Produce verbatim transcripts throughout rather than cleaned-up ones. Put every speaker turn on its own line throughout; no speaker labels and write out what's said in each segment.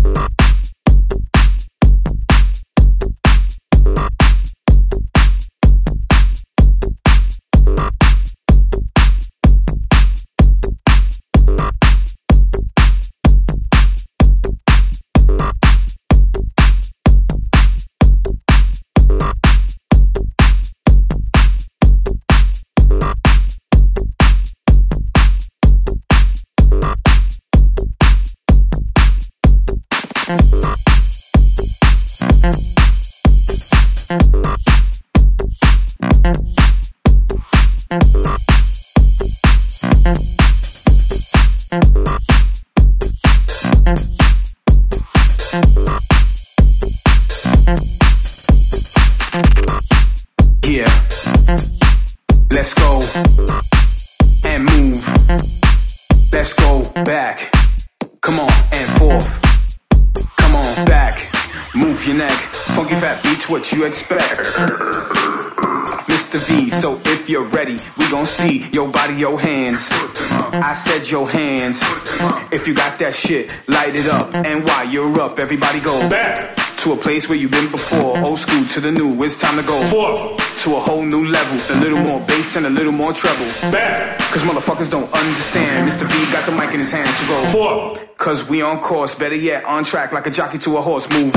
What you expect, Mister V, so if you're ready, we gon' see your body, your hands. I said your hands. If you got that shit, light it up. And while you're up, everybody go back to a place where you've been before. Old school to the new, it's time to go Four. To a whole new level. A little more bass and a little more treble. Back. Cause motherfuckers don't understand. Mister V got the mic in his hand, so go Four. Cause we on course, better yet, on track like a jockey to a horse. Move.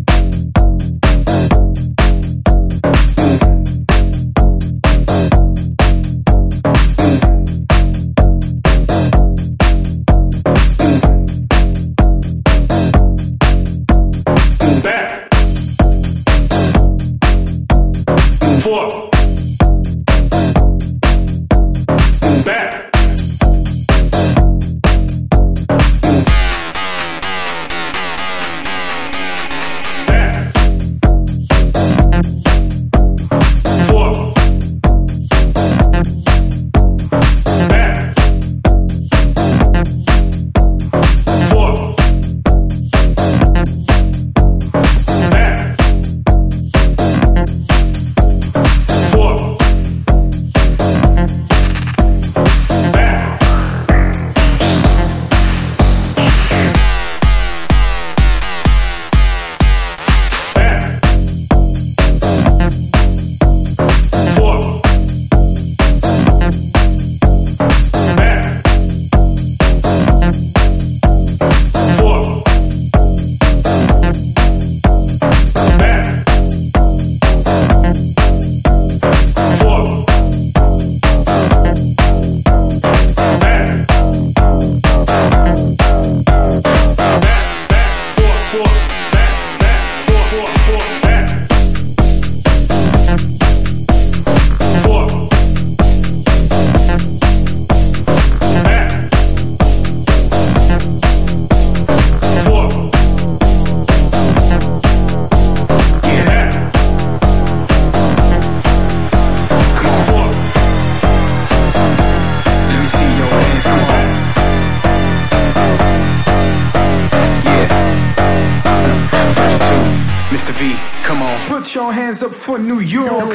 Put your hands up for New York.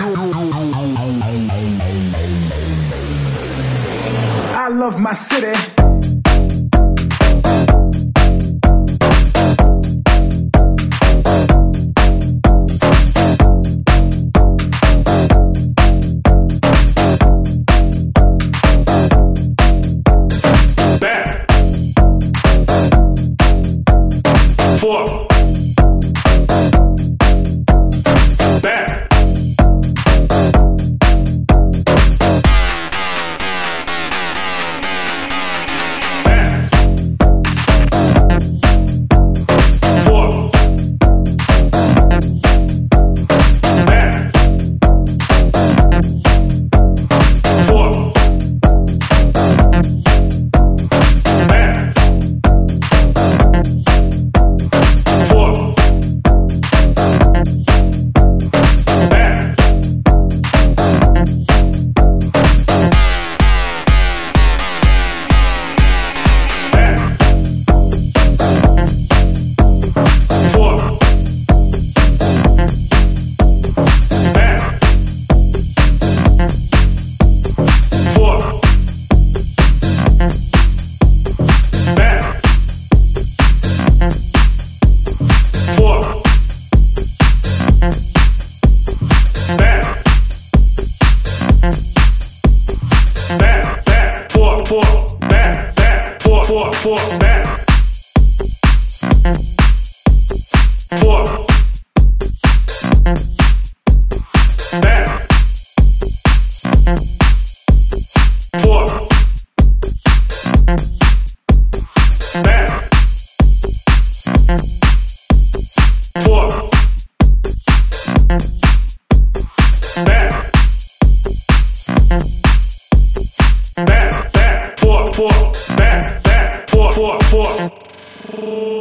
I love my city.
four, four, back. Four. Back. Four. Back. Four. Back. Back, back, four, four, back, back, four, four, four.